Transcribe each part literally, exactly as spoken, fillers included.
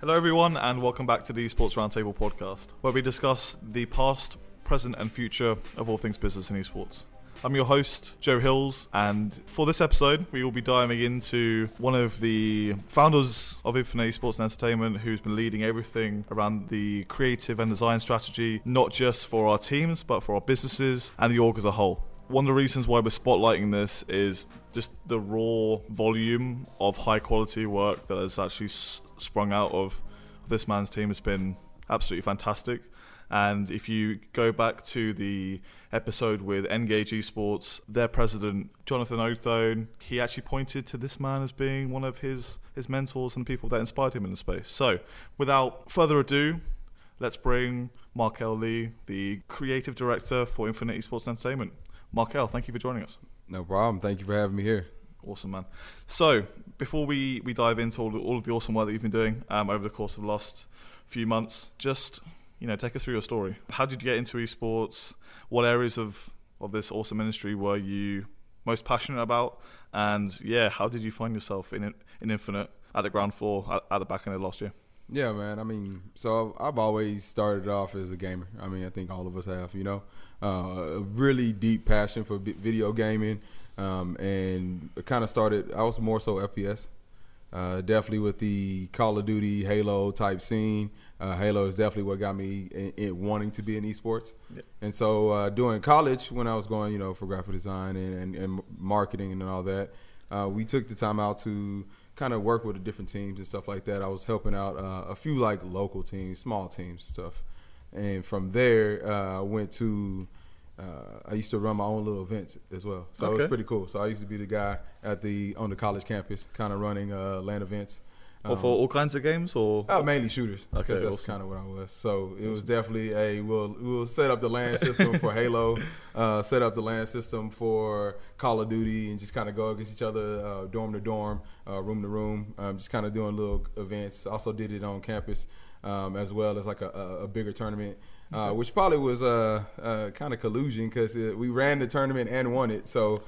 Hello everyone and welcome back to the Esports Roundtable podcast, where we discuss the past, present and future of all things business and esports. I'm your host, Joe Hills, and for this episode we will be diving into one of the founders of Infinite Esports and Entertainment, who's been leading everything around the creative and design strategy, not just for our teams but for our businesses and the org as a whole. One of the reasons why we're spotlighting this is just the raw volume of high quality work that has actually s- sprung out of this man's team has been absolutely fantastic. And if you go back to the episode with Engage Esports, their president, Jonathan Othone, he actually pointed to this man as being one of his, his mentors and people that inspired him in the space. So without further ado, let's bring Markel Lee, the creative director for Infinite Esports Entertainment. Markel, thank you for joining us. No problem. Thank you for having me here. Awesome, man. So before we, we dive into all, all of the awesome work that you've been doing um, over the course of the last few months, just you know, take us through your story. How did you get into esports? What areas of, of this awesome industry were you most passionate about? And yeah, how did you find yourself in in Infinite at the ground floor at, at the back end of last year? Yeah, man. I mean, so I've always started off as a gamer. I mean, I think all of us have, you know, uh, a really deep passion for video gaming. Um, and it kind of started, I was more so F P S. Uh, definitely with the Call of Duty, Halo type scene. Uh, Halo is definitely what got me in, in wanting to be in esports. Yep. And so uh, during college, when I was going, you know, for graphic design and, and, and marketing and all that, uh, we took the time out to kind of work with the different teams and stuff like that. I was helping out uh, a few like local teams, small teams and stuff. And from there, uh, I went to, uh, I used to run my own little events as well. So okay. It was pretty cool. So I used to be the guy at the on the college campus kind of running uh, LAN events. Or for all kinds of games, or uh, mainly shooters, because okay, that's awesome. kind of what I was. So it was definitely a we'll we'll set up the LAN system for Halo, uh, set up the LAN system for Call of Duty, and just kind of go against each other, uh, dorm to dorm, uh, room to room, um, just kind of doing little events. Also did it on campus, um, as well as like a, a, a bigger tournament. Uh, which probably was uh, uh, kind of collusion because we ran the tournament and won it. So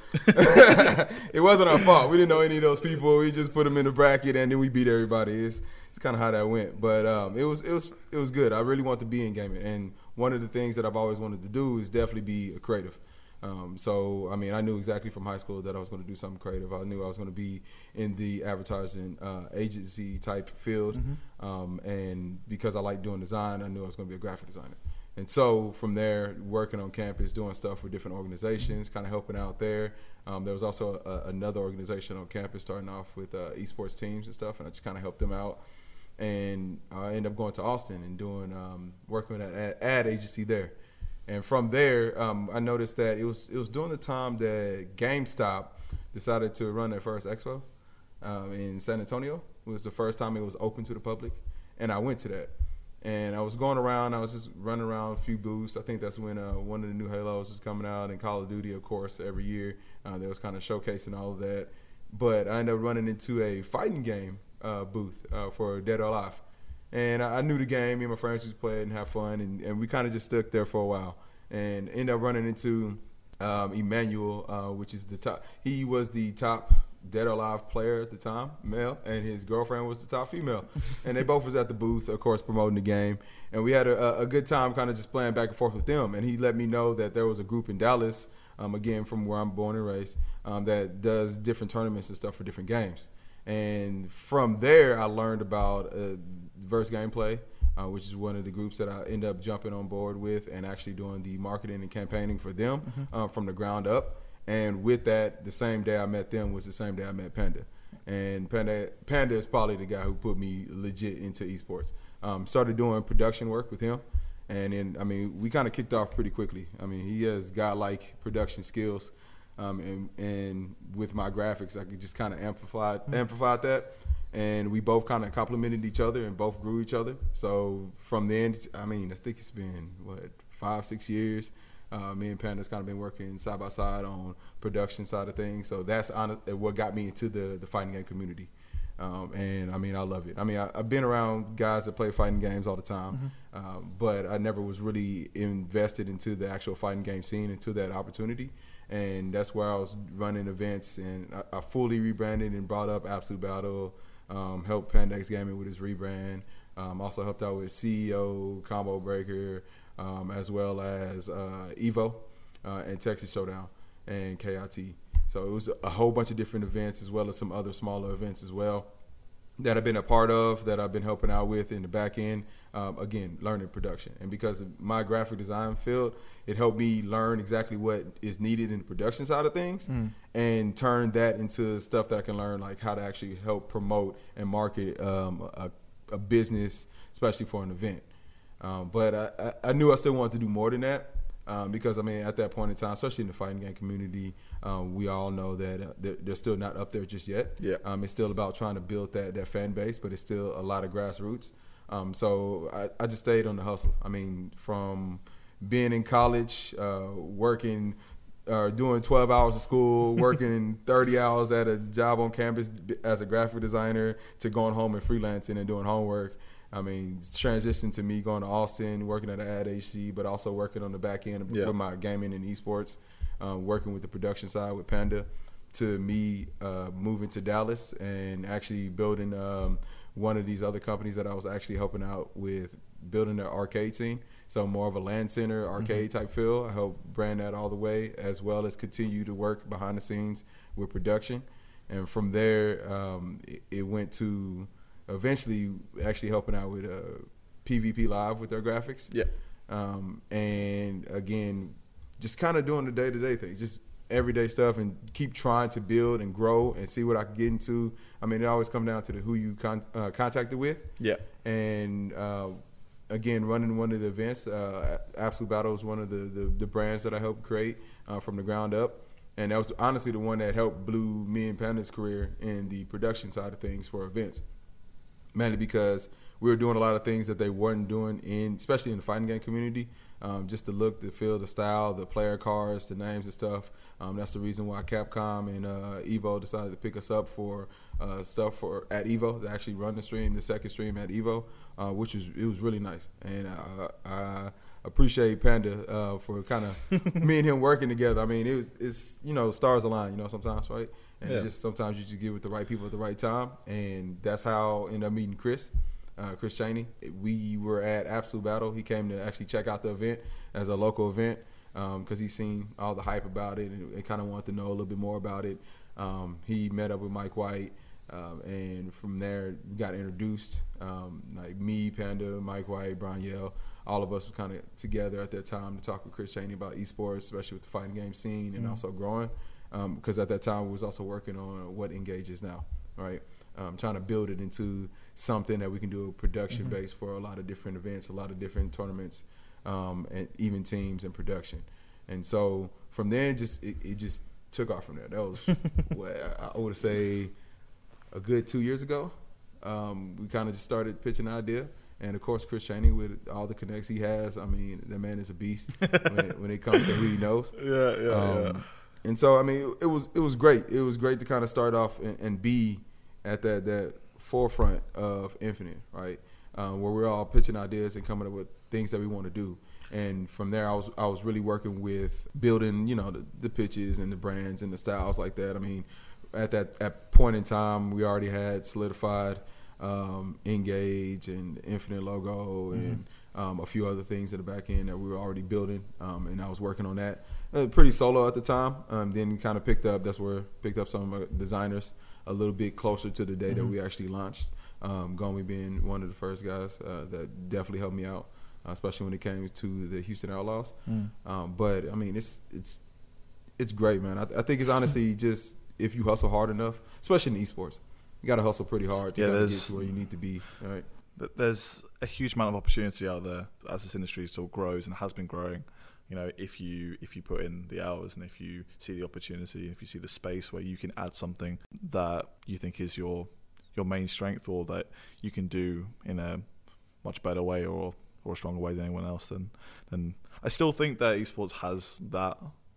it wasn't our fault. We didn't know any of those people. We just put them in the bracket and then we beat everybody. It's, it's kind of how that went. But um, it was it was it was good. I really want to be in gaming, and one of the things that I've always wanted to do is definitely be a creative. Um, so I mean, I knew exactly from high school that I was going to do something creative. I knew I was going to be in the advertising uh, agency type field, mm-hmm. um, and because I like doing design, I knew I was going to be a graphic designer. And so from there, working on campus, doing stuff for different organizations, kind of helping out there. Um, there was also a, another organization on campus starting off with uh, esports teams and stuff, and I just kind of helped them out. And I ended up going to Austin and doing um, working with an ad, ad agency there. And from there, um, I noticed that it was it was during the time that GameStop decided to run their first expo um, in San Antonio. It was the first time it was open to the public, and I went to that. And I was going around, I was just running around a few booths. I think that's when uh, one of the new Halos was coming out, and Call of Duty, of course, every year. Uh, they was kind of showcasing all of that. But I ended up running into a fighting game uh, booth uh, for Dead or Alive. And I, I knew the game. Me and my friends used to play it and have fun, and, and we kind of just stuck there for a while. And ended up running into um, Emmanuel, uh, which is the top. He was the top Dead or Alive player at the time, male, and his girlfriend was the top female. And they both was at the booth, of course, promoting the game. And we had a, a good time kind of just playing back and forth with them. And he let me know that there was a group in Dallas, um, again, from where I'm born and raised, um, that does different tournaments and stuff for different games. And from there, I learned about uh, Verse Gameplay, uh, which is one of the groups that I end up jumping on board with and actually doing the marketing and campaigning for them mm-hmm. uh, from the ground up. And with that, the same day I met them was the same day I met Panda. And Panda Panda is probably the guy who put me legit into esports. Um, started doing production work with him. And then, I mean, we kind of kicked off pretty quickly. I mean, he has godlike production skills. Um, and, and with my graphics, I could just kind of amplify, mm-hmm. amplify that. And we both kind of complemented each other and both grew each other. So from then, I mean, I think it's been, what, five, six years. Uh, me and Panda's kind of been working side by side on production side of things. So that's honest, what got me into the, the fighting game community. Um, and, I mean, I love it. I mean, I, I've been around guys that play fighting games all the time, mm-hmm. um, but I never was really invested into the actual fighting game scene, into that opportunity. And that's where I was running events, and I, I fully rebranded and brought up Absolute Battle, um, helped Pandex Gaming with his rebrand, Um, also helped out with C E O, Combo Breaker, um, as well as uh, Evo uh, and Texas Showdown and K I T. So it was a whole bunch of different events as well as some other smaller events as well that I've been a part of, that I've been helping out with in the back end. Um, again, learning production. And because of my graphic design field, it helped me learn exactly what is needed in the production side of things mm. and turn that into stuff that I can learn, like how to actually help promote and market um, a, a business, especially for an event. Um, but I, I, I knew I still wanted to do more than that. Um, because, I mean, at that point in time, especially in the fighting game community, um, we all know that uh, they're, they're still not up there just yet. Yeah. Um, it's still about trying to build that, that fan base, but it's still a lot of grassroots. Um, so I, I just stayed on the hustle. I mean, from being in college, uh, working, uh, doing twelve hours of school, working thirty hours at a job on campus as a graphic designer, to going home and freelancing and doing homework. I mean, transition to me going to Austin, working at Ad H C, but also working on the back end yeah. with my gaming and esports, uh, working with the production side with Panda, to me uh, moving to Dallas and actually building um, one of these other companies that I was actually helping out with building their arcade scene. So more of a LAN center, arcade mm-hmm. type feel. I helped brand that all the way, as well as continue to work behind the scenes with production. And from there, um, it, it went to eventually actually helping out with uh, P V P Live with their graphics. Yeah. Um, and again, just kind of doing the day-to-day things, just everyday stuff, and keep trying to build and grow and see what I can get into. I mean, it always comes down to the who you con- uh, contacted with. Yeah. And uh, again, running one of the events, uh, Absolute Battle is one of the, the, the brands that I helped create uh, from the ground up. And that was honestly the one that helped blew me and Panda's career in the production side of things for events. Mainly because we were doing a lot of things that they weren't doing, in, especially in the fighting game community. Um, just the look, the feel, the style, the player cards, the names and stuff. Um, that's the reason why Capcom and uh, Evo decided to pick us up for uh, stuff for at Evo, to actually run the stream, the second stream at Evo, uh, which was it was really nice. And uh, I appreciate Panda uh, for kind of me and him working together. I mean, it was it's you know stars align, you know sometimes, right? And yeah. just sometimes you just get with the right people at the right time, and that's how I ended up meeting Chris, uh, Chris Cheney. We were at Absolute Battle. He came to actually check out the event as a local event because um, he's seen all the hype about it and, and kind of wanted to know a little bit more about it. Um, he met up with Mike White, um, and from there we got introduced. Um, like me, Panda, Mike White, Brian Yell, all of us were kind of together at that time to talk with Chris Cheney about esports, especially with the fighting game scene and mm-hmm. also growing. Because um, at that time we was also working on what engages now, right? Um, trying to build it into something that we can do production mm-hmm. based for a lot of different events, a lot of different tournaments, um, and even teams and production. And so from there, just it, it just took off from there. That was what I would say a good two years ago. Um, we kind of just started pitching an idea. And, of course, Chris Cheney, with all the connects he has, I mean, that man is a beast when, it, when it comes to who he knows. Yeah, yeah, um, yeah. And so, I mean, it was it was great. It was great to kind of start off and, and be at that, that forefront of Infinite, right, um, where we're all pitching ideas and coming up with things that we want to do. And from there, I was I was really working with building, you know, the, the pitches and the brands and the styles like that. I mean, at that at point in time, we already had solidified um, Engage and Infinite logo and mm-hmm. um, a few other things in the back end that we were already building, um, and I was working on that. Uh, pretty solo at the time. Um, then kind of picked up. That's where picked up some of my designers a little bit closer to the day mm-hmm. that we actually launched. Um, Gomi being one of the first guys uh, that definitely helped me out, uh, especially when it came to the Houston Outlaws. Mm. Um, but I mean, it's it's it's great, man. I, I think it's honestly just if you hustle hard enough, especially in esports, you got to hustle pretty hard to yeah, get to where you need to be. Right? There's a huge amount of opportunity out there as this industry still grows and has been growing. You know, if you if you put in the hours and if you see the opportunity, if you see the space where you can add something that you think is your your main strength or that you can do in a much better way or or a stronger way than anyone else, then then I still think that esports has that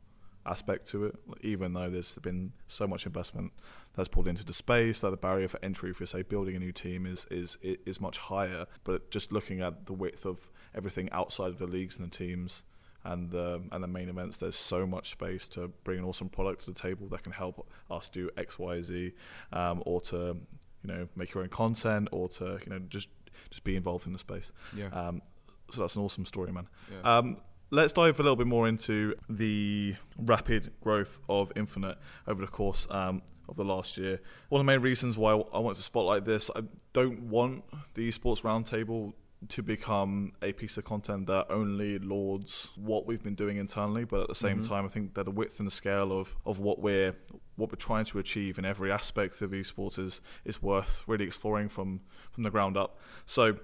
aspect to it, even though there's been so much investment that's pulled into the space, that the barrier for entry for, say, building a new team is is is much higher. But just looking at the width of everything outside of the leagues and the teams and the and the main events, there's so much space to bring an awesome product to the table that can help us do X, Y, Z, um, or to you know make your own content, or to you know just just be involved in the space. Yeah. Um, so that's an awesome story, man. Yeah. Um, let's dive a little bit more into the rapid growth of Infinite over the course um, of the last year. One of the main reasons why I wanted to spotlight this, I don't want the Esports Roundtable to become a piece of content that only lauds what we've been doing internally, but at the same mm-hmm. time, I think that the width and the scale of, of what we're what we're trying to achieve in every aspect of esports is is worth really exploring from from the ground up. So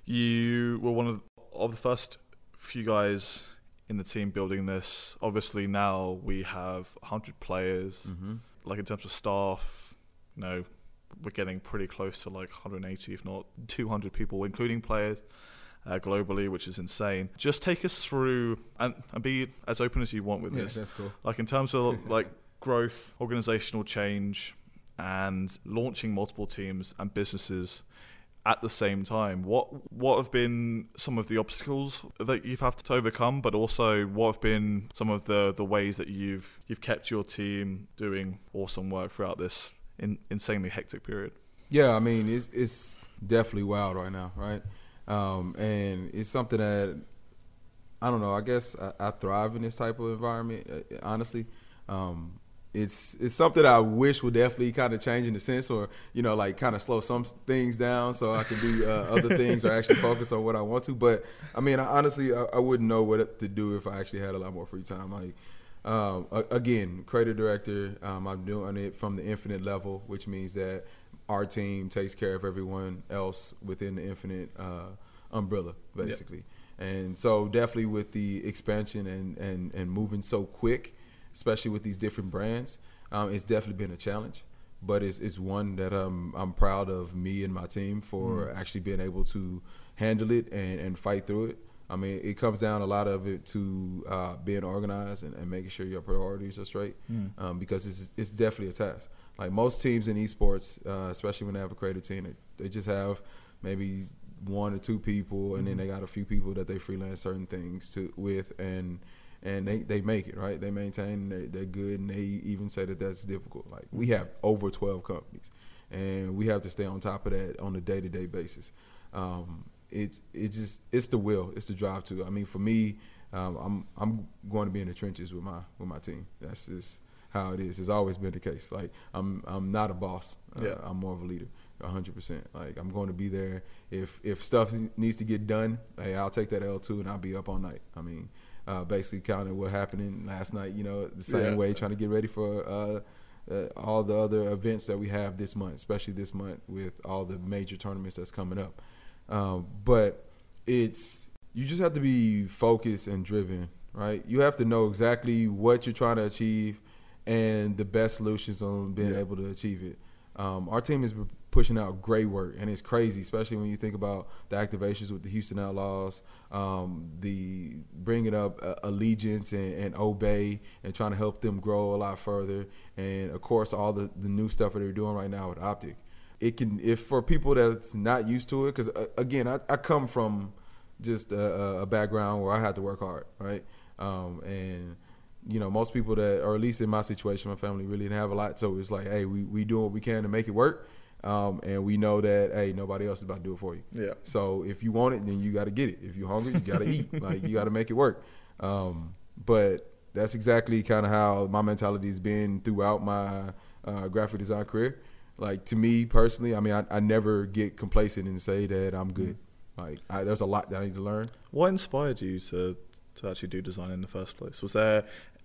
you were one of, of the first few guys in the team building this. Obviously now we have one hundred players. Mm-hmm. Like in terms of staff, you know, we're getting pretty close to like one hundred eighty, if not two hundred people, including players uh, globally, which is insane. Just take us through and, and be as open as you want with yeah, this. That's cool. Like in terms of like growth, organizational change, and launching multiple teams and businesses at the same time. What what have been some of the obstacles that you've had to overcome, but also what have been some of the, the ways that you've you've kept your team doing awesome work throughout this in, insanely hectic period? Yeah, I mean, it's it's definitely wild right now, right? Um, and it's something that, I don't know, I guess I, I thrive in this type of environment, uh, honestly. Um, it's it's something I wish would definitely kind of change in the sense, or, you know, like kind of slow some things down so I can do uh, other things or actually focus on what I want to. But, I mean, I, honestly, I, I wouldn't know what to do if I actually had a lot more free time. Like, Um, again, creative director, um, I'm doing it from the Infinite level, which means that our team takes care of everyone else within the Infinite uh, umbrella, basically. Yep. And so definitely with the expansion and, and, and moving so quick, especially with these different brands, um, it's definitely been a challenge. But it's, it's one that um, I'm proud of me and my team for mm. actually being able to handle it and, and fight through it. I mean, it comes down a lot of it to uh, being organized and, and making sure your priorities are straight, mm. um, because it's it's definitely a task. Like most teams in esports, uh, especially when they have a creative team, they, they just have maybe one or two people, and mm-hmm. then they got a few people that they freelance certain things to with, and and they, they make it, right? They maintain, they, they're good, and they even say that that's difficult. Like we have over twelve companies, and we have to stay on top of that on a day-to-day basis. Um, It's it's just it's the will, it's the drive to. I mean, for me, um, I'm I'm going to be in the trenches with my with my team. That's just how it is. It's always been the case. Like I'm I'm not a boss. Uh, yeah. I'm more of a leader, one hundred percent. Like I'm going to be there. If if stuff needs to get done, hey, I'll take that L too, and I'll be up all night. I mean, uh, basically, kind of what happened last night. You know, the same yeah. way, trying to get ready for. Uh, Uh, all the other events that we have this month, especially this month with all the major tournaments that's coming up. Um, but it's you just have to be focused and driven, right? You have to know exactly what you're trying to achieve and the best solutions on being yeah. able to achieve it. Um, our team is pushing out great work, and it's crazy, especially when you think about the activations with the Houston Outlaws, um, the bringing up uh, Allegiance and, and Obey and trying to help them grow a lot further, and of course all the, the new stuff that they're doing right now with Optic. It can, if for people that's not used to it, because uh, again, I, I come from just a, a background where I had to work hard, right? Um, and you know, most people that, or at least in my situation, my family really didn't have a lot, so it's like, hey, we we doing what we can to make it work, um, and we know that hey, nobody else is about to do it for you. Yeah. So if you want it, then you got to get it. If you're hungry, you got to eat. Like you got to make it work. Um, but that's exactly kind of how my mentality has been throughout my uh, graphic design career. Like to me personally, I mean, I, I never get complacent and say that I'm good. Mm. Like I, there's a lot that I need to learn. What inspired you to to actually do design in the first place? Was there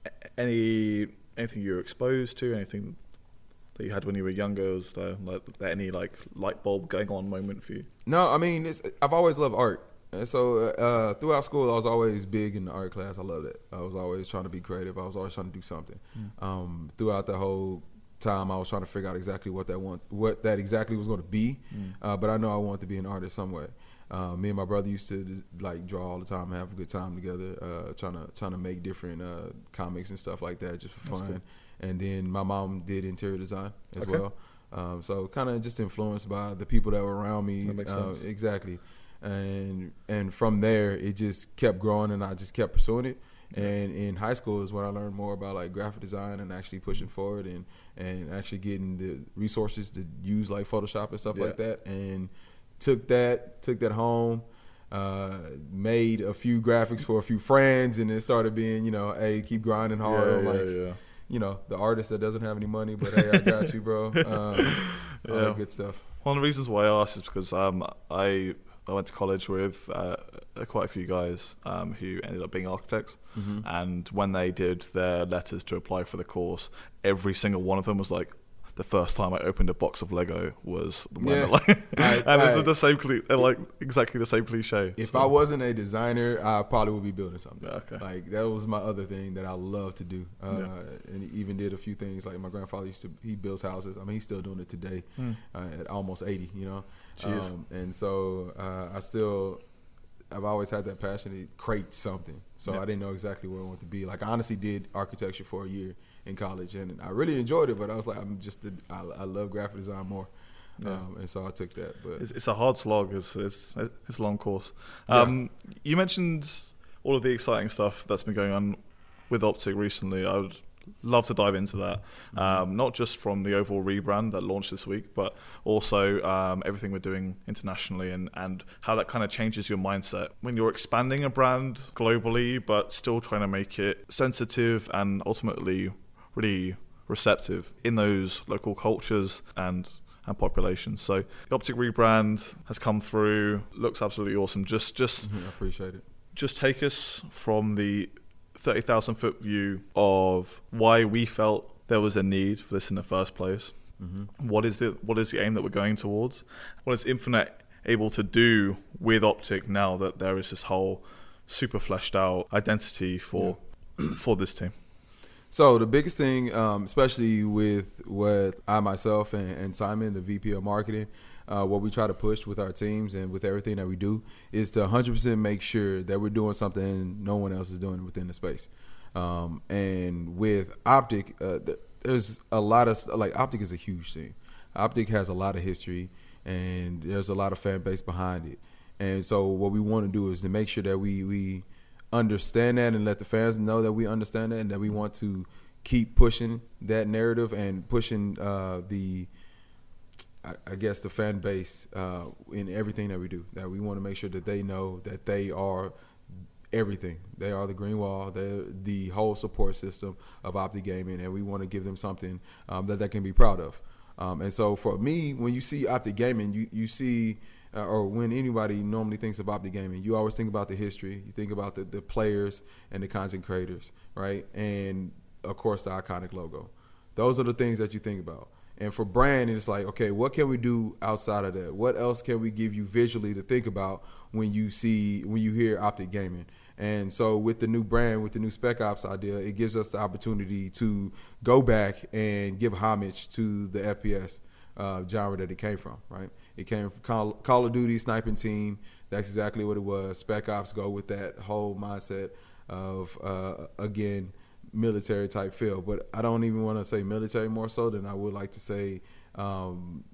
any anything you were exposed to? Anything that you had when you were younger? Was there like any like light bulb going on moment for you? No, I mean, it's, I've always loved art. And so uh, throughout school, I was always big in the art class. I loved it. I was always trying to be creative. I was always trying to do something. Mm. Um, throughout the whole time, I was trying to figure out exactly what that want, what that exactly was going to be. Mm. Uh, but I know I wanted to be an artist some way. Uh, me and my brother used to just, like draw all the time and have a good time together, uh, trying to trying to make different uh, comics and stuff like that just for That's fun. Cool. And then my mom did interior design as okay. well. Um, so kind of just influenced by the people that were around me. That makes uh, sense. Exactly. And and from there, it just kept growing, and I just kept pursuing it. And in high school is when I learned more about like graphic design and actually pushing forward and, and actually getting the resources to use like Photoshop and stuff yeah. like that. And took that, took that home, uh, made a few graphics for a few friends, and it started being, you know, hey, keep grinding hard. Yeah, on yeah, like, yeah. you know, the artist that doesn't have any money, but hey, I got you, bro. Um, all Yeah. that good stuff. One of the reasons why I asked is because um, I I went to college with uh, quite a few guys um, who ended up being architects, Mm-hmm. and when they did their letters to apply for the course, every single one of them was like, the first time I opened a box of Lego was when Yeah. they're like, I- and this I- is the same, cli- they're like exactly the same cliche. If so. I wasn't a designer, I probably would be building something. Yeah, okay. Like that was my other thing that I love to do, uh, Yeah. and he even did a few things. Like my grandfather used to, he builds houses. I mean, he's still doing it today Hmm. uh, at almost eighty. You know, Jeez. um, and so uh, I still, I've always had that passion to create something. So Yeah. I didn't know exactly where I wanted to be. Like I honestly did architecture for a year in college, and I really enjoyed it. But I was like, I'm just, a, I, I love graphic design more. Yeah. Um, and so I took that. But It's, it's a hard slog. It's it's it's a long course. Um, You mentioned all of the exciting stuff that's been going on with Optic recently. I would love to dive into that, um, not just from the overall rebrand that launched this week, but also um, everything we're doing internationally and, and how that kind of changes your mindset when you're expanding a brand globally, but still trying to make it sensitive and ultimately really receptive in those local cultures and and populations. So the Optic rebrand has come through, looks absolutely awesome. Just just Mhm, I appreciate it. just take us from the thirty thousand foot view of why we felt there was a need for this in the first place. Mm-hmm. What is the what is the aim that we're going towards? What is Infinite able to do with Optic now that there is this whole super fleshed out identity for for this team? So the biggest thing, um, especially with what I myself and, and Simon, the V P of marketing, uh, what we try to push with our teams and with everything that we do is to one hundred percent make sure that we're doing something no one else is doing within the space. Um, and with Optic, uh, th- there's a lot of, like Optic is a huge thing. Optic has a lot of history and there's a lot of fan base behind it. And so what we want to do is to make sure that we, we understand that and let the fans know that we understand that and that we want to keep pushing that narrative and pushing uh, the, I, I guess, the fan base uh, in everything that we do. That we want to make sure that they know that they are everything. They are the green wall. They're the whole support system of Optic Gaming, and we want to give them something um, that they can be proud of. Um, and so for me, when you see Optic Gaming, you, you see Uh, or when anybody normally thinks about the gaming, you always think about the history. You think about the, the players and the content creators, right? And, of course, the iconic logo. Those are the things that you think about. And for brand, it's like, okay, what can we do outside of that? What else can we give you visually to think about when you see, when you hear Optic Gaming? And so with the new brand, with the new Spec Ops idea, it gives us the opportunity to go back and give homage to the F P S uh, genre that it came from, right? It came from Call, Call of Duty sniping team. That's exactly what it was. Spec Ops go with that whole mindset of, uh, again, military type feel. But I don't even want to say military more so than I would like to say, um,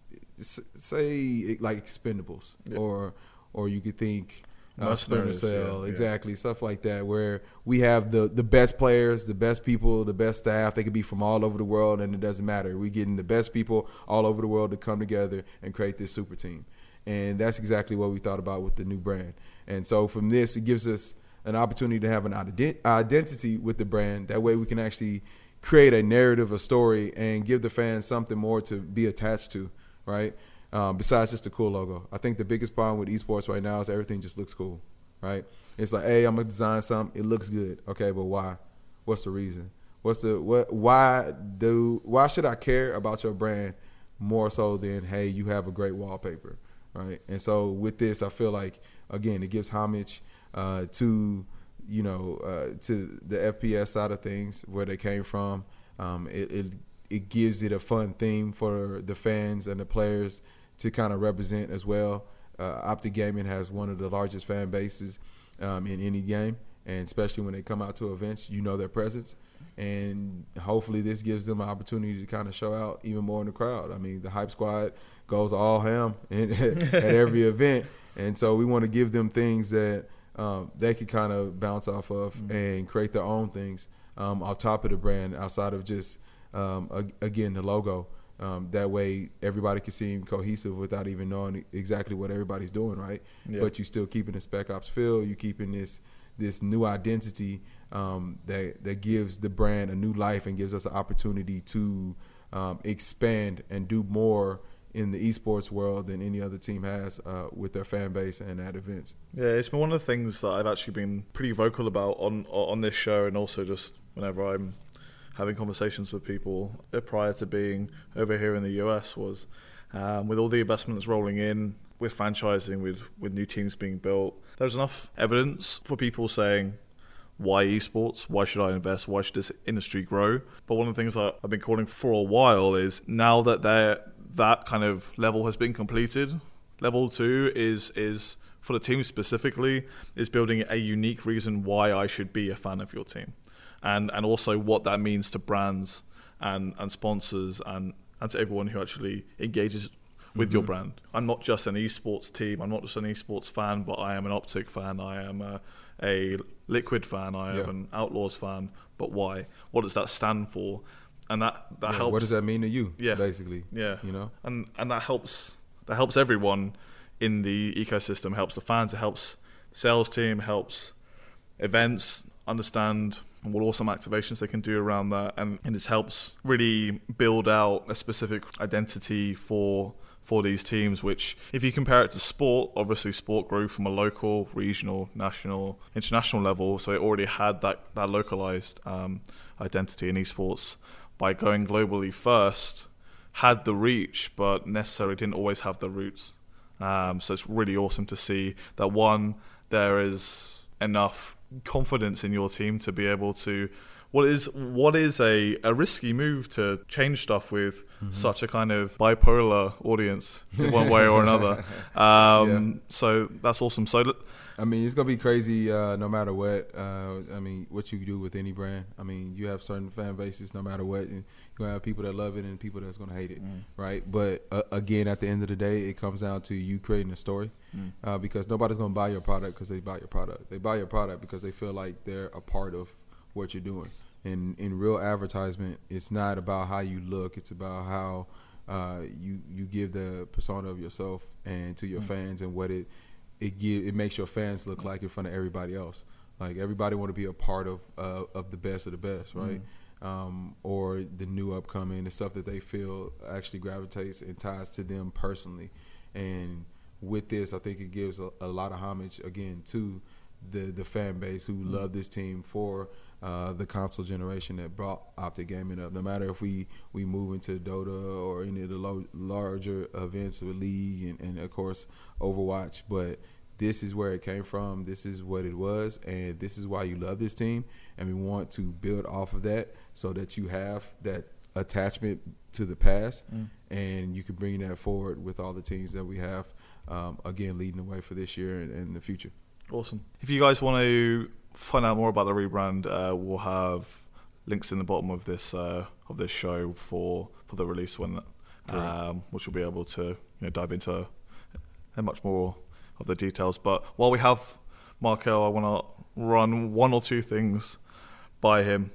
say like Expendables, yeah. or or you could think uh, Splinter Cell, yeah, exactly, yeah. Stuff like that, where we have the the best players, the best people, the best staff. They could be from all over the world, and it doesn't matter. We're getting the best people all over the world to come together and create this super team. And that's exactly what we thought about with the new brand. And so from this, it gives us an opportunity to have an ident- identity with the brand. That way we can actually create a narrative, a story, and give the fans something more to be attached to, right? Um, besides just a cool logo. I think the biggest problem with esports right now is everything just looks cool, right? It's like, hey, I'm gonna design something. It looks good. Okay, but why? What's the reason? What's the what? Why do? Why should I care about your brand more so than, hey, you have a great wallpaper, right? And so with this, I feel like again, it gives homage uh, to you know uh, to the F P S side of things, where they came from. Um, it, it it gives it a fun theme for the fans and the players to kind of represent as well. Uh, Optic Gaming has one of the largest fan bases um, in any game, and especially when they come out to events, you know their presence. And hopefully this gives them an opportunity to kind of show out even more in the crowd. I mean, the Hype Squad goes all ham in, at every event, and so we want to give them things that um, they can kind of bounce off of mm-hmm. and create their own things um, on top of the brand outside of just, um, again, the logo. Um, that way, everybody can seem cohesive without even knowing exactly what everybody's doing, right? Yeah. But you still keeping the Spec Ops feel. You keeping this this new identity um, that that gives the brand a new life and gives us an opportunity to um, expand and do more in the esports world than any other team has uh, with their fan base and at events. Yeah, it's been one of the things that I've actually been pretty vocal about on on this show, and also just whenever I'm having conversations with people prior to being over here in the U S was um, with all the investments rolling in, with franchising, with, with new teams being built, there's enough evidence for people saying, why esports? Why should I invest? Why should this industry grow? But one of the things that I've been calling for a while is now that that kind of level has been completed, level two is is for the team specifically, is building a unique reason why I should be a fan of your team. And and also what that means to brands and, and sponsors and, and to everyone who actually engages with mm-hmm. your brand. I'm not just an esports team, I'm not just an esports fan, but I am an Optic fan, I am a, a Liquid fan, I am yeah. an Outlaws fan. But why? What does that stand for? And that, that yeah, helps. What does that mean to you, yeah. basically? Yeah. You know? And and that helps that helps everyone in the ecosystem, helps the fans, it helps the sales team, helps events understand what awesome activations they can do around that, and, and it helps really build out a specific identity for for these teams, which if you compare it to sport, obviously sport grew from a local, regional, national, international level, so it already had that, that localized um, identity in esports. By going globally first, had the reach, but necessarily didn't always have the roots. Um, so it's really awesome to see that, one, there is enough confidence in your team to be able to what is what is a, a risky move to change stuff with mm-hmm. such a kind of bipolar audience in one way or another. Um, yeah. So that's awesome. So I mean, it's gonna be crazy uh, no matter what. Uh, I mean, what you do with any brand. I mean, you have certain fan bases no matter what. And you're gonna have people that love it and people that's gonna hate it, mm. right? But uh, again, at the end of the day, it comes down to you creating a story, mm. uh, because nobody's gonna buy your product because they buy your product. They buy your product because they feel like they're a part of what you're doing. And in real advertisement, it's not about how you look; it's about how uh, you you give the persona of yourself and to your mm. fans, and what it. It give, it makes your fans look like in front of everybody else. Like everybody want to be a part of uh, of the best of the best, right? Mm. Um, or the new upcoming, the stuff that they feel actually gravitates and ties to them personally. And with this, I think it gives a, a lot of homage again to the the fan base who mm. love this team for uh, the console generation that brought Optic Gaming up. No matter if we, we move into Dota or any of the lo- larger events with League and, and of course Overwatch, but this is where it came from. This is what it was, and this is why you love this team. And we want to build off of that so that you have that attachment to the past, mm. and you can bring that forward with all the teams that we have. Um, again, leading the way for this year and, and the future. Awesome. If you guys want to find out more about the rebrand, uh, we'll have links in the bottom of this uh, of this show for, for the release when, um, which will be able to you know dive into uh, much more of the details. But while we have Markel, I want to run one or two things by him,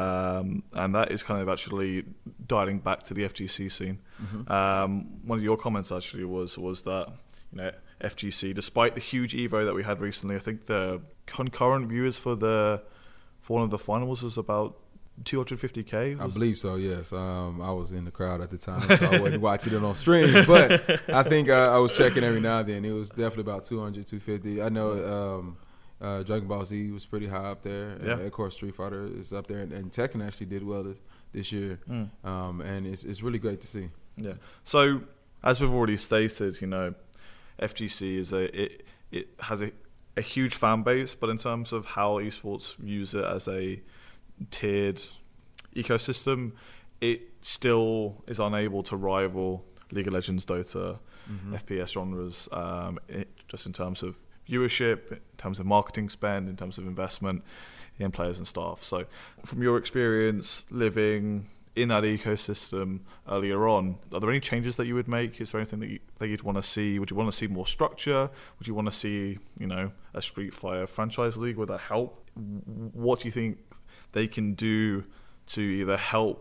um, and that is kind of actually dialing back to the F G C scene. Mm-hmm. Um, one of your comments actually was was that you know F G C, despite the huge Evo that we had recently, I think the concurrent viewers for the for one of the finals was about two hundred fifty K. I believe so, yes. Um, I was in the crowd at the time, so I wasn't watching it on stream. But I think uh, I was checking every now and then. It was definitely about two hundred, two fifty. I know um, uh, Dragon Ball Z was pretty high up there. Yeah. Uh, of course, Street Fighter is up there. And, and Tekken actually did well this, this year. Mm. Um, and it's, it's really great to see. Yeah. So, as we've already stated, you know, F G C is a it, it has a, a huge fan base, but in terms of how esports views it as a tiered ecosystem, it still is unable to rival League of Legends, Dota, mm-hmm. F P S genres, um, it, just in terms of viewership, in terms of marketing spend, in terms of investment in players and staff. So from your experience living in that ecosystem earlier on, are there any changes that you would make? Is there anything that, you, that you'd want to see? Would you want to see more structure? Would you want to see, you know, a Street Fighter franchise league? Would that help? What do you think they can do to either help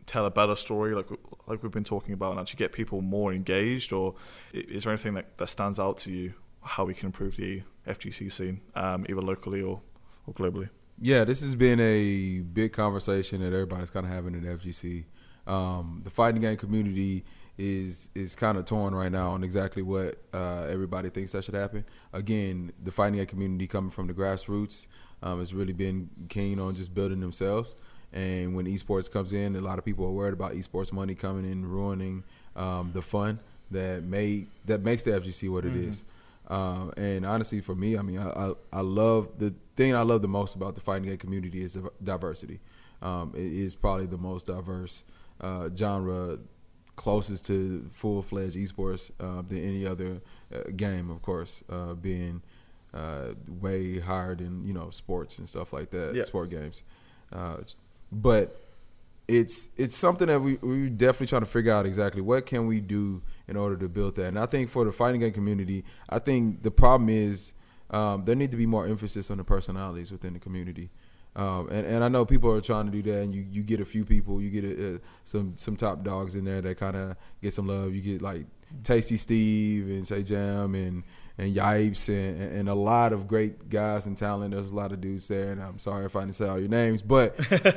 tell a better story, like like we've been talking about, and actually get people more engaged? Or is there anything that, that stands out to you, how we can improve the F G C scene, um, either locally or, or globally? Yeah, this has been a big conversation that everybody's kind of having in F G C. Um, the fighting game community is is kind of torn right now on exactly what uh, everybody thinks that should happen. Again, the fighting game community coming from the grassroots um, has really been keen on just building themselves. And when esports comes in, a lot of people are worried about esports money coming in and ruining um, the fun that made that makes the F G C what it mm-hmm. is. Um, and honestly, for me, I mean, I, I, I love the thing I love the most about the fighting game community is diversity. Um, it is probably the most diverse uh, genre, closest to full-fledged esports uh, than any other uh, game, of course, uh, being uh, way higher than, you know, sports and stuff like that, yeah. sport games. Uh, but it's it's something that we, we're definitely trying to figure out exactly what can we do in order to build that. And I think for the fighting game community, I think the problem is um, there need to be more emphasis on the personalities within the community. Um, and, and I know people are trying to do that, and you, you get a few people, you get a, a, some some top dogs in there that kind of get some love. You get like Tasty Steve and Say Jam and and Yipes and, and a lot of great guys and talent. There's a lot of dudes there, and I'm sorry if I didn't say all your names, but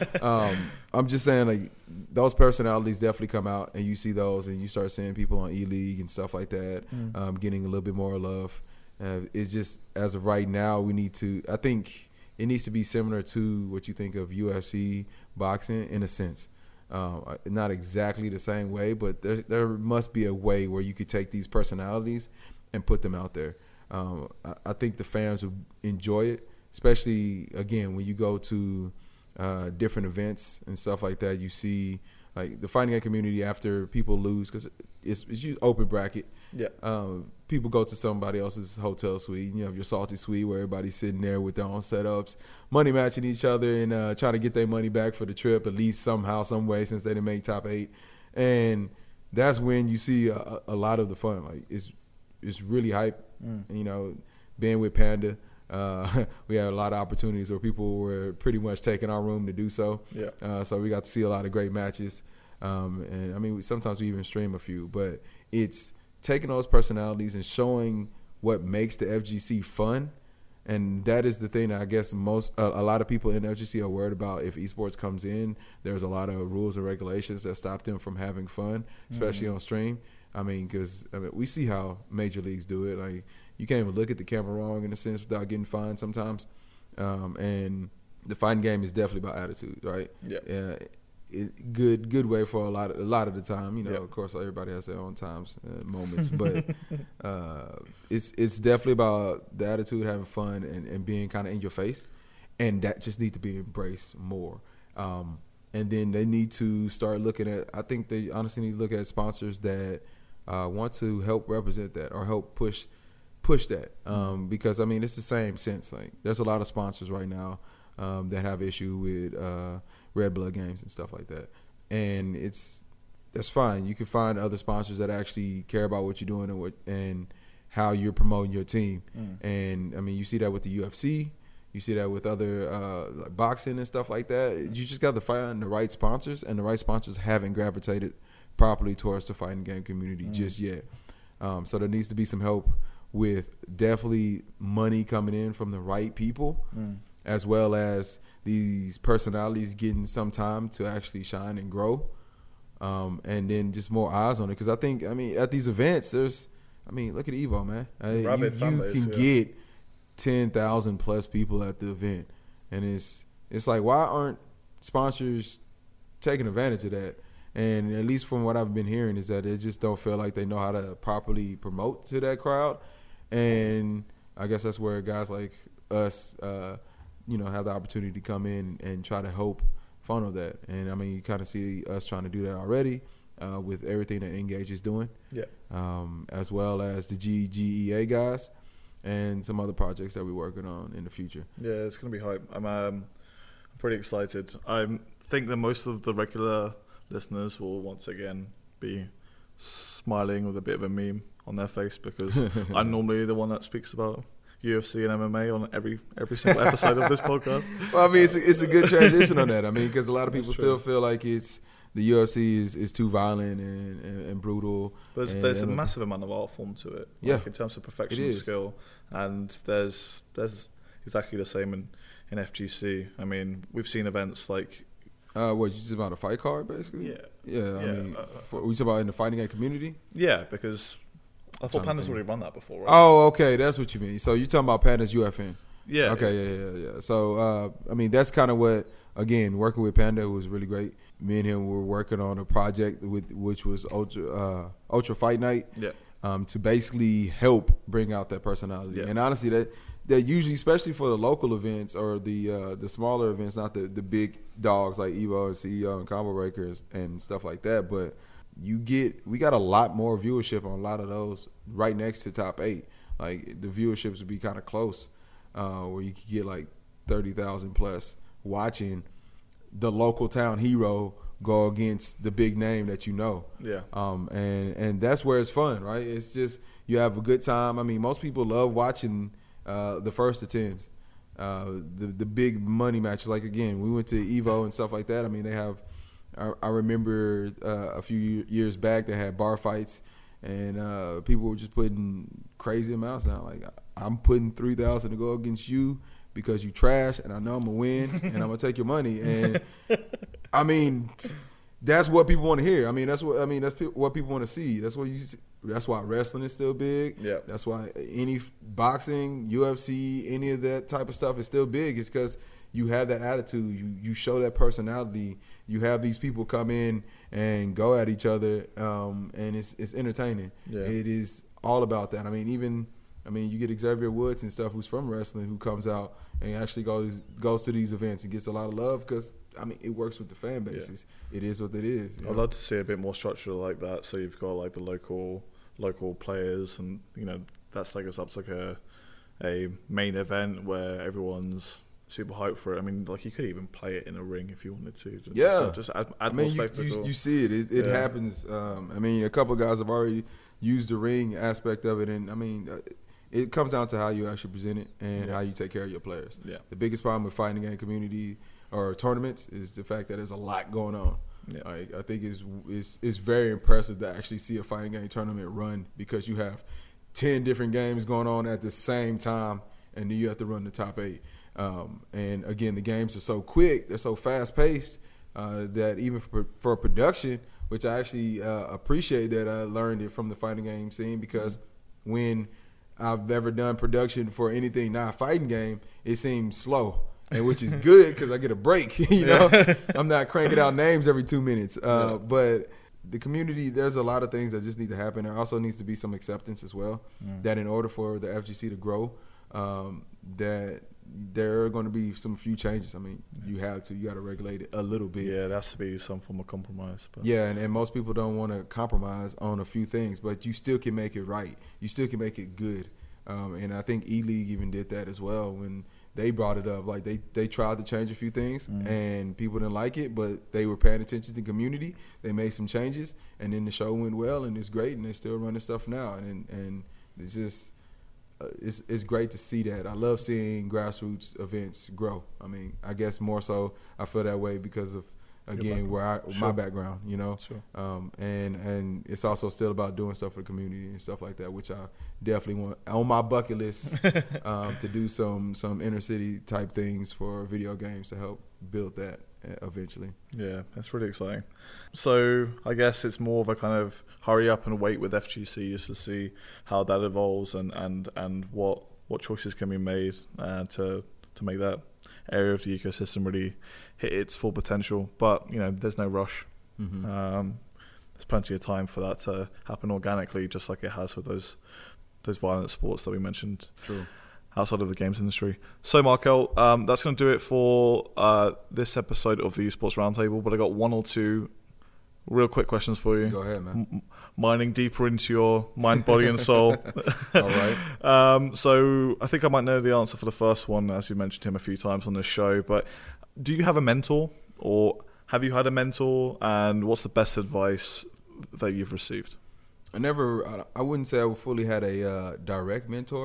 um, I'm just saying like those personalities definitely come out, and you see those, and you start seeing people on E-League and stuff like that mm. um, getting a little bit more love. Uh, it's just as of right now, we need to. I think. It needs to be similar to what you think of U F C boxing in a sense. Um, not exactly the same way, but there, there must be a way where you could take these personalities and put them out there. Um, I, I think the fans would enjoy it, especially, again, when you go to uh, different events and stuff like that. You see like the fighting game community after people lose, because it's, it's open bracket. Yeah. Um, people go to somebody else's hotel suite. You have your salty suite where everybody's sitting there with their own setups, money matching each other and uh, trying to get their money back for the trip, at least somehow, some way, since they didn't make top eight. And that's when you see a, a lot of the fun. Like it's it's really hype. Mm. You know, being with Panda, uh, we had a lot of opportunities where people were pretty much taking our room to do so. Yeah. Uh, so we got to see a lot of great matches. Um, and I mean, sometimes we even stream a few, but it's taking those personalities and showing what makes the F G C fun. And that is the thing that I guess most uh, a lot of people in F G C are worried about. If esports comes in, there's a lot of rules and regulations that stop them from having fun, especially mm-hmm. on stream. I mean, because I mean, we see how major leagues do it. Like, you can't even look at the camera wrong in a sense without getting fined sometimes. Um, and the fighting game is definitely about attitude, right? Yeah. Uh, it, good good way for a lot of, a lot of the time. You know, yep. Of course, everybody has their own times, uh, moments, but uh, it's it's definitely about the attitude, having fun, and, and being kind of in your face, and that just need to be embraced more. Um, and then they need to start looking at. I think they honestly need to look at sponsors that uh, want to help represent that or help push push that. Um, because I mean, it's the same sense. Like, there's a lot of sponsors right now um, that have issue with uh, Red Blood Games and stuff like that, and it's that's fine. You can find other sponsors that actually care about what you're doing and what and how you're promoting your team. Mm. And I mean, you see that with the U F C, you see that with other uh, like boxing and stuff like that. You just got to find the right sponsors, and the right sponsors haven't gravitated properly towards the fighting game community mm. just yet. Um, so there needs to be some help with definitely money coming in from the right people, mm. as well as these personalities getting some time to actually shine and grow, um, and then just more eyes on it. Because I think, I mean, at these events, there's, I mean, look at Evo, man. Uh, you you base, can yeah. get ten thousand plus people at the event, and it's it's like, why aren't sponsors taking advantage of that? And at least from what I've been hearing is that they just don't feel like they know how to properly promote to that crowd. And I guess that's where guys like us, uh, you know, have the opportunity to come in and try to help funnel that. And I mean, you kind of see us trying to do that already uh, with everything that Engage is doing, yeah, um, as well as the G G E A guys and some other projects that we're working on in the future. Yeah, it's going to be hype. I'm, um, I'm pretty excited. I think that most of the regular listeners will once again be smiling with a bit of a meme on their face, because I'm normally the one that speaks about U F C and M M A on every every single episode of this podcast. Well, I mean, it's a, it's a good transition on that. I mean, because a lot of people still feel like it's the U F C is, is too violent and, and, and brutal. But there's, and, there's and a massive amount of art form to it. Yeah. Like in terms of perfection of skill. And there's there's exactly the same in, in F G C. I mean, we've seen events like... Uh, what, you just about a fight card, basically? Yeah. Yeah, I yeah. mean, Uh, for, we talking about in the fighting game community? Yeah, because I thought Trying to Panda's think. already run that before, right? Oh, okay, that's what you mean. So you're talking about Panda's U F N? Yeah. Okay, yeah, yeah, yeah. So, uh, I mean, that's kind of what, again, working with Panda was really great. Me and him were working on a project with which was Ultra uh, Ultra Fight Night. Yeah. Um, to basically help bring out that personality. Yeah. And honestly, that that usually, especially for the local events or the uh, the smaller events, not the, the big dogs like Evo and C E O and Combo Breakers and stuff like that, but you get we got a lot more viewership on a lot of those right next to top eight. Like the viewerships would be kind of close, uh, where you could get like thirty thousand plus watching the local town hero go against the big name that you know. Yeah. Um, and, and that's where it's fun, right? It's just you have a good time. I mean, most people love watching uh, the first to tens, uh, the the big money matches. Like, again, we went to Evo and stuff like that. I mean, they have I, I remember uh, a few years back they had bar fights, and uh, people were just putting crazy amounts down. Like, I'm putting three thousand to go against you because you trash, and I know I'm going to win, and I'm going to take your money. And, I mean, that's what people want to hear. I mean, that's what I mean. That's pe- what people want to see. That's what you. See. That's why wrestling is still big. Yeah. That's why any boxing, U F C, any of that type of stuff is still big. It's because you have that attitude. You you show that personality. You have these people come in and go at each other, um, and it's it's entertaining. Yeah. It is all about that. I mean, even I mean, you get Xavier Woods and stuff, who's from wrestling, who comes out and actually goes goes to these events and gets a lot of love because, I mean, it works with the fan bases. Yeah. It is what it is. I'd know? love to see a bit more structure like that. So you've got like the local local players, and you know that's like it's up to like a a main event where everyone's super hyped for it. I mean, like you could even play it in a ring if you wanted to. Just, yeah, just add, add I mean, more you, spectacle. You, you see it. It, it yeah. happens. Um, I mean, a couple of guys have already used the ring aspect of it, and I mean, it comes down to how you actually present it and yeah. how you take care of your players. Yeah. The biggest problem with fighting game community or tournaments is the fact that there's a lot going on. Yeah. Like, I think it's, it's it's very impressive to actually see a fighting game tournament run because you have ten different games going on at the same time, and then you have to run the top eight. Um, and again, the games are so quick, they're so fast paced uh, that even for, for production, which I actually uh, appreciate that I learned it from the fighting game scene, because mm-hmm. when I've ever done production for anything not a fighting game, it seems slow. And which is good because I get a break, you know. I'm not cranking out names every two minutes. Uh, yeah. But the community, there's a lot of things that just need to happen. There also needs to be some acceptance as well. Mm. That in order for the F G C to grow, um, that there are going to be some few changes. I mean, yeah. you have to, you got to regulate it a little bit. Yeah, there has to be some form of compromise. But. Yeah, and, and most people don't want to compromise on a few things, but you still can make it right. You still can make it good. Um, and I think E-League even did that as well when they brought it up. Like, they, they tried to change a few things, mm. and people didn't like it, but they were paying attention to the community. They made some changes, and then the show went well, and it's great, and they're still running stuff now. And and it's just uh, it's it's great to see that. I love seeing grassroots events grow. I mean, I guess more so I feel that way because of, again, where I, sure. my background, you know. Sure. Um, and, and it's also still about doing stuff for the community and stuff like that, which I definitely want on my bucket list um, to do some some inner city type things for video games to help build that eventually. Yeah, that's really exciting. So I guess it's more of a kind of hurry up and wait with F G C just to see how that evolves and, and, and what what choices can be made uh, to to make that area of the ecosystem really hit its full potential. But, you know, there's no rush. Mm-hmm. Um, there's plenty of time for that to happen organically, just like it has with those those violent sports that we mentioned. True. Outside of the games industry. So, Markel, um, that's going to do it for uh, this episode of the Esports Roundtable. But I got one or two real quick questions for you. Go ahead, man. M- mining deeper into your mind, body, and soul. All right. Um, so, I think I might know the answer for the first one, as you mentioned him a few times on this show. But do you have a mentor, or have you had a mentor? And what's the best advice that you've received? I never. I wouldn't say I fully had a uh, direct mentor.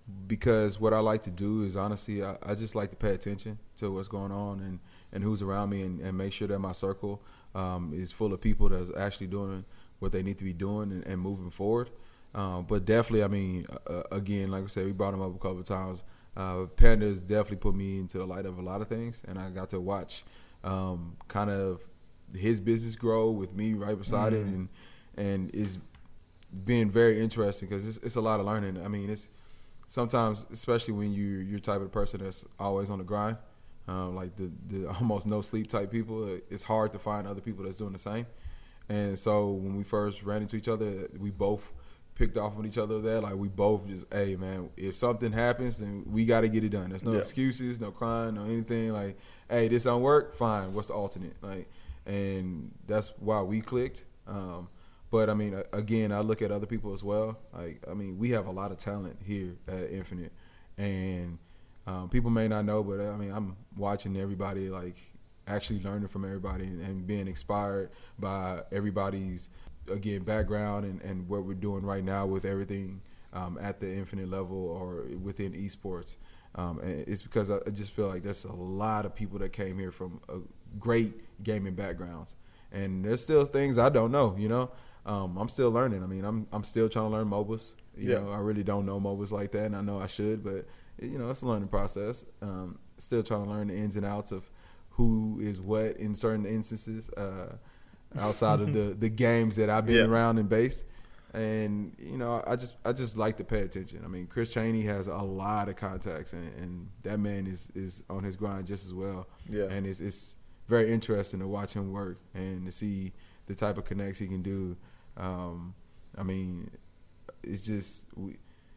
because what I like to do is honestly, I, I just like to pay attention to what's going on and, and who's around me and, and make sure that my circle um, is full of people that's actually doing what they need to be doing and, and moving forward. Um, but definitely, I mean, uh, again, like I said, we brought him up a couple of times. Uh, Panda's definitely put me into the light of a lot of things, and I got to watch um, kind of his business grow with me right beside mm-hmm. it, and and it's been very interesting because it's, it's a lot of learning. I mean, it's sometimes, especially when you you're type of person that's always on the grind, um, like the, the almost no sleep type people. It's hard to find other people that's doing the same. And so when we first ran into each other, we both picked off on each other there. Like we both just, hey man, if something happens, then we got to get it done. There's no yeah. excuses, no crying, no anything. Like, hey, this don't work, fine. What's the alternate? Like, and that's why we clicked. Um, but I mean, again, I look at other people as well. Like, I mean, we have a lot of talent here at Infinite, and um, people may not know, but I mean, I'm watching everybody, like actually learning from everybody and, and being inspired by everybody's, again, background and, and what we're doing right now with everything um, at the Infinite level or within esports. Um, and it's because I just feel like there's a lot of people that came here from a great gaming backgrounds, and there's still things I don't know. You know, um, I'm still learning. I mean, I'm I'm still trying to learn MOBAs. You yeah. know, I really don't know MOBAs like that, and I know I should, but you know, it's a learning process. Um, still trying to learn the ins and outs of who is what in certain instances. Uh, outside of the, the games that I've been yeah. around and based. And, you know, I just I just like to pay attention. I mean, Chris Chaney has a lot of contacts, and, and that man is, is on his grind just as well. Yeah. And it's it's very interesting to watch him work and to see the type of connects he can do. Um, I mean, it's just we,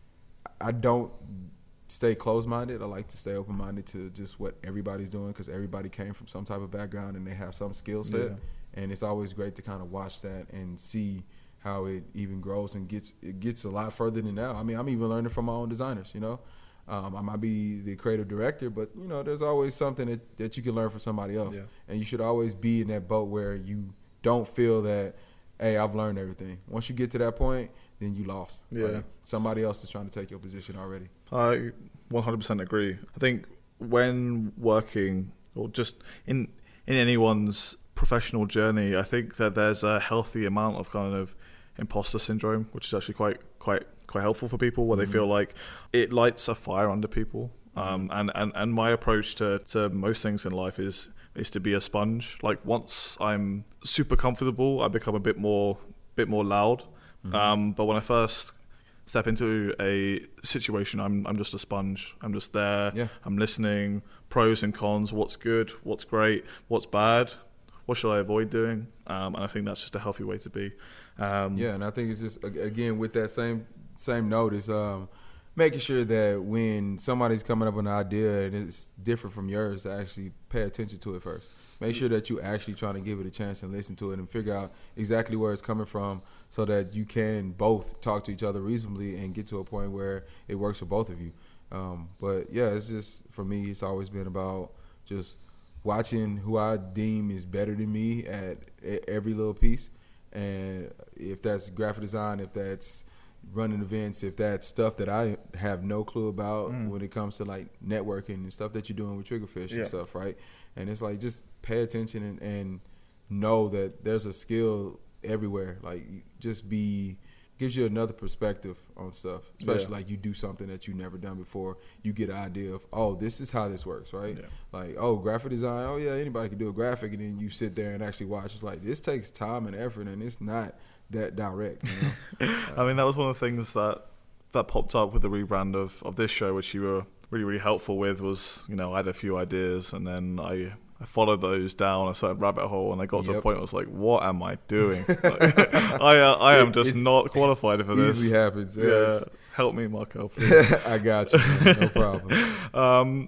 I don't stay closed-minded. I like to stay open-minded to just what everybody's doing because everybody came from some type of background and they have some skill set. Yeah. And it's always great to kind of watch that and see how it even grows and gets it gets a lot further than now. I mean, I'm even learning from my own designers, you know. Um, I might be the creative director, but, you know, there's always something that, that you can learn from somebody else. Yeah. And you should always be in that boat where you don't feel that, hey, I've learned everything. Once you get to that point, then you lost. Yeah. Like somebody else is trying to take your position already. I one hundred percent agree. I think when working or just in in anyone's professional journey, I think that there's a healthy amount of kind of imposter syndrome, which is actually quite quite quite helpful for people, where mm-hmm. they feel like it lights a fire under people. Um, and, and, and my approach to, to most things in life is is to be a sponge. Like once I'm super comfortable, I become a bit more bit more loud. Mm-hmm. Um, but when I first step into a situation, I'm I'm just a sponge. I'm just there. Yeah. I'm listening, pros and cons, what's good, what's great, what's bad. What should I avoid doing? Um, and I think that's just a healthy way to be. Um, yeah, and I think it's just, again, with that same same note, is um, making sure that when somebody's coming up with an idea and it's different from yours, to actually pay attention to it first. Make sure that you actually trying to give it a chance and listen to it and figure out exactly where it's coming from so that you can both talk to each other reasonably and get to a point where it works for both of you. Um, but, yeah, it's just, for me, it's always been about just – watching who I deem is better than me at every little piece. And if that's graphic design, if that's running events, if that's stuff that I have no clue about mm. when it comes to like networking and stuff that you're doing with Triggerfish yeah. and stuff, right? And it's like just pay attention and, and know that there's a skill everywhere. Like just be gives you another perspective on stuff, especially yeah. like you do something that you've never done before. You get an idea of, oh, this is how this works, right? Yeah. Like, oh, graphic design, oh, yeah, anybody can do a graphic. And then you sit there and actually watch. It's like, this takes time and effort, and it's not that direct. You know? I mean, that was one of the things that, that popped up with the rebrand of, of this show, which you were really, really helpful with was, you know, I had a few ideas, and then I... I followed those down a certain rabbit hole, and I got yep. to a point where I was like, what am I doing? Like, I uh, I am just it's not qualified for this. Easily happens. Yeah. Yes. Help me, Marco, please. I got you. Man. No problem. Um,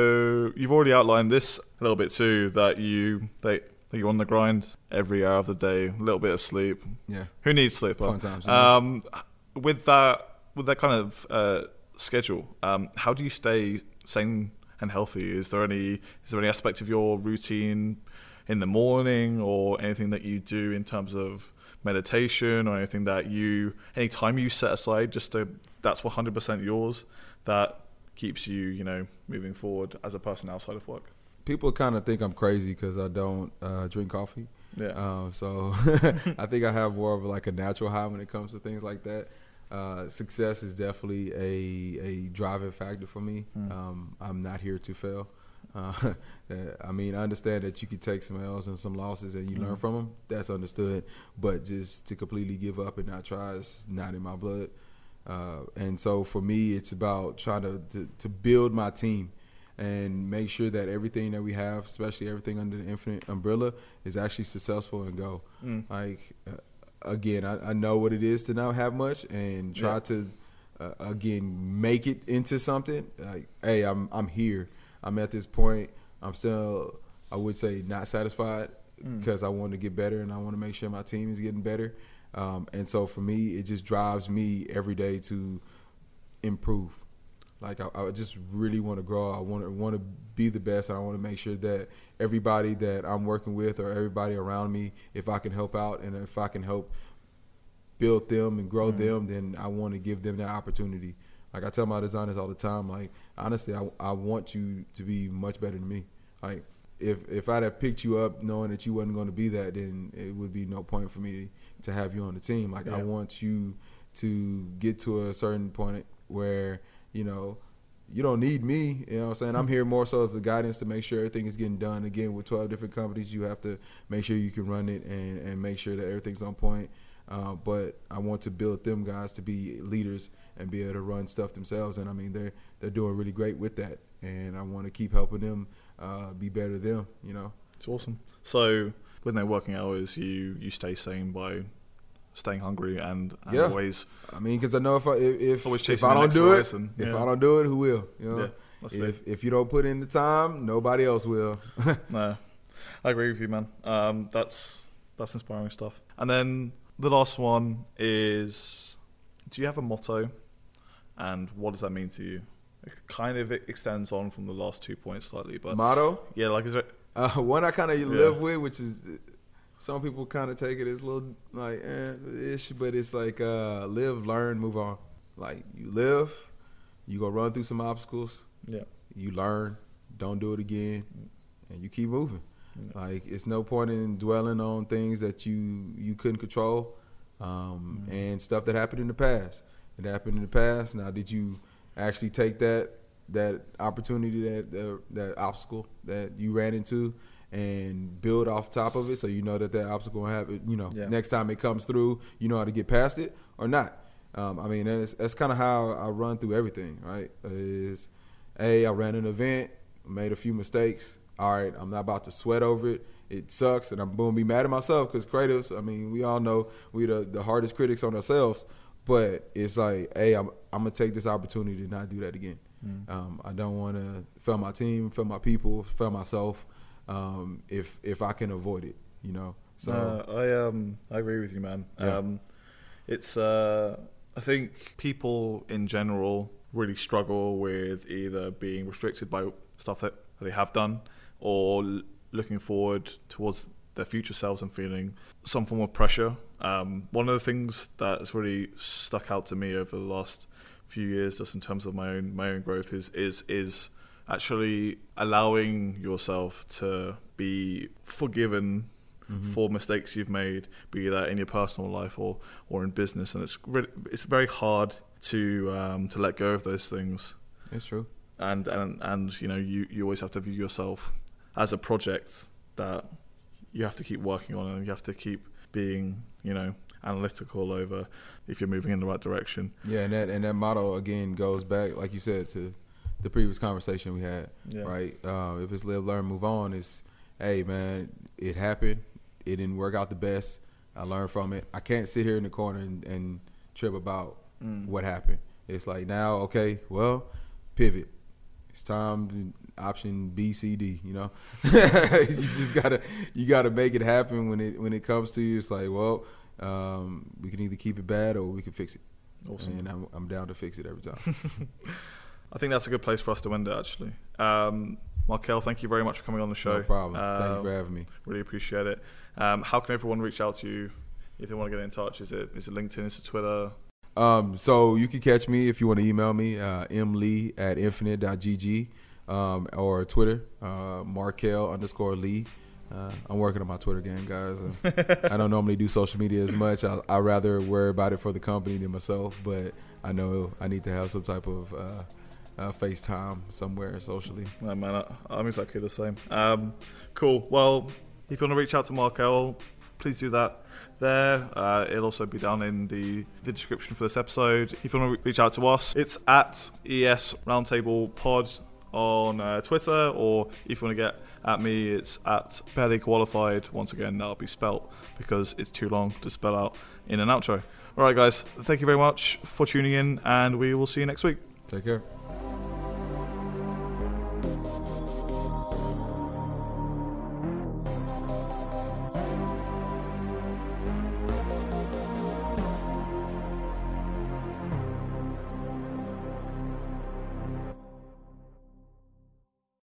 so you've already outlined this a little bit too, that you they that you're on the grind every hour of the day, a little bit of sleep. Yeah. Who needs sleep? Fun times. Um, with that with that kind of uh, schedule, um, how do you stay sane and healthy? Is there any is there any aspect of your routine in the morning or anything that you do in terms of meditation or anything that you any time you set aside just to that's one hundred percent yours that keeps you, you know, moving forward as a person outside of work? People kind of think I'm crazy because I don't uh, drink coffee. Yeah. Um, so I think I have more of like a natural high when it comes to things like that. Uh, success is definitely a a driving factor for me. Mm. Um, I'm not here to fail. Uh, I mean, I understand that you could take some L's and some losses and you mm. learn from them. That's understood. But just to completely give up and not try is not in my blood. Uh, and so for me, it's about trying to, to, to build my team and make sure that everything that we have, especially everything under the Infinite umbrella, is actually successful and go. Mm. Like, uh, again, I, I know what it is to not have much and try yeah. to, uh, again, make it into something. Like, hey, I'm I'm here. I'm at this point. I'm still, I would say, not satisfied because mm. I want to get better and I want to make sure my team is getting better. Um, and so for me, it just drives me every day to improve. Like I, I just really want to grow. I want to want to be the best. I want to make sure that everybody that I'm working with or everybody around me, if I can help out and if I can help build them and grow mm. them, then I want to give them that opportunity. Like I tell my designers all the time, like honestly, I, I want you to be much better than me. Like if if I'd have picked you up knowing that you wasn't going to be that, then it would be no point for me to have you on the team. Like yeah. I want you to get to a certain point where, you know, you don't need me, you know what I'm saying? I'm here more so as the guidance to make sure everything is getting done. Again, with twelve different companies, you have to make sure you can run it and, and make sure that everything's on point. Uh, but I want to build them guys to be leaders and be able to run stuff themselves. And, I mean, they're, they're doing really great with that. And I want to keep helping them uh, be better than them, you know. It's awesome. So with no working hours, you, you stay sane by staying hungry and, and yeah. always. I mean, because I know if I if, if, if I don't do it, and, if yeah. I don't do it, who will? You know, yeah, that's if if you don't put in the time, nobody else will. No, I agree with you, man. Um, that's that's inspiring stuff. And then the last one is: do you have a motto, and what does that mean to you? It kind of extends on from the last two points slightly, but motto. Yeah, like is there uh, one I kind of yeah. live with, which is. Some people kind of take it as a little like eh, ish, but it's like uh, live, learn, move on. Like you live, you gonna run through some obstacles. Yeah. You learn, don't do it again, and you keep moving. Yeah. Like it's no point in dwelling on things that you you couldn't control, um, mm-hmm. and stuff that happened in the past. It happened in the past. Now, did you actually take that that opportunity, that that, that obstacle that you ran into? And build off top of it, so you know that that obstacle will happen. You know, yeah. next time it comes through, you know how to get past it or not. Um, I mean, that's, that's kind of how I run through everything. Right? Is hey, I ran an event, made a few mistakes. All right, I'm not about to sweat over it. It sucks, and I'm going to be mad at myself because creatives. I mean, we all know we the the hardest critics on ourselves. But it's like, hey, I'm I'm gonna take this opportunity to not do that again. Mm. Um, I don't want to fail my team, fail my people, fail myself. Um, if if I can avoid it, you know. So uh, I um I agree with you, man. Yeah. Um, it's uh I think people in general really struggle with either being restricted by stuff that they have done or l- looking forward towards their future selves and feeling some form of pressure. Um, one of the things that's really stuck out to me over the last few years, just in terms of my own my own growth, is is is. actually allowing yourself to be forgiven mm-hmm. for mistakes you've made, be that in your personal life or, or in business. And it's really, it's very hard to um, to let go of those things. It's true. And, and, and you know, you, you always have to view yourself as a project that you have to keep working on, and you have to keep being, you know, analytical over if you're moving in the right direction. Yeah, and that and that motto, again, goes back, like you said, to the previous conversation we had, yeah. right? Uh, if it's live, learn, move on, it's, hey, man, it happened. It didn't work out the best. I learned from it. I can't sit here in the corner and, and trip about mm. what happened. It's like now, okay, well, pivot. It's time, option B, C, D, you know? You just gotta, you gotta make it happen when it when it comes to you. It's like, well, um, we can either keep it bad or we can fix it. Awesome. And I'm, I'm down to fix it every time. I think that's a good place for us to end it, actually. Um, Markel, thank you very much for coming on the show. No problem. Um, thank you for having me. Really appreciate it. Um, how can everyone reach out to you if they want to get in touch? Is it is it LinkedIn? Is it Twitter? Um, so you can catch me if you want to email me, uh, mlee at infinite dot g g, um, or Twitter, uh, Markel underscore Lee. Uh, I'm working on my Twitter game, guys. I don't normally do social media as much. I I rather worry about it for the company than myself, but I know I need to have some type of uh, uh, FaceTime somewhere socially. No, man, I, I'm exactly the same. Um, cool. Well, if you want to reach out to Markel, please do that there. Uh, it'll also be down in the, the description for this episode. If you want to reach out to us, it's at E S Roundtable Pod on uh, Twitter, or if you want to get at me, it's at barely qualified. Once again, that'll be spelt because it's too long to spell out in an outro. All right, guys, thank you very much for tuning in, and we will see you next week. Take care.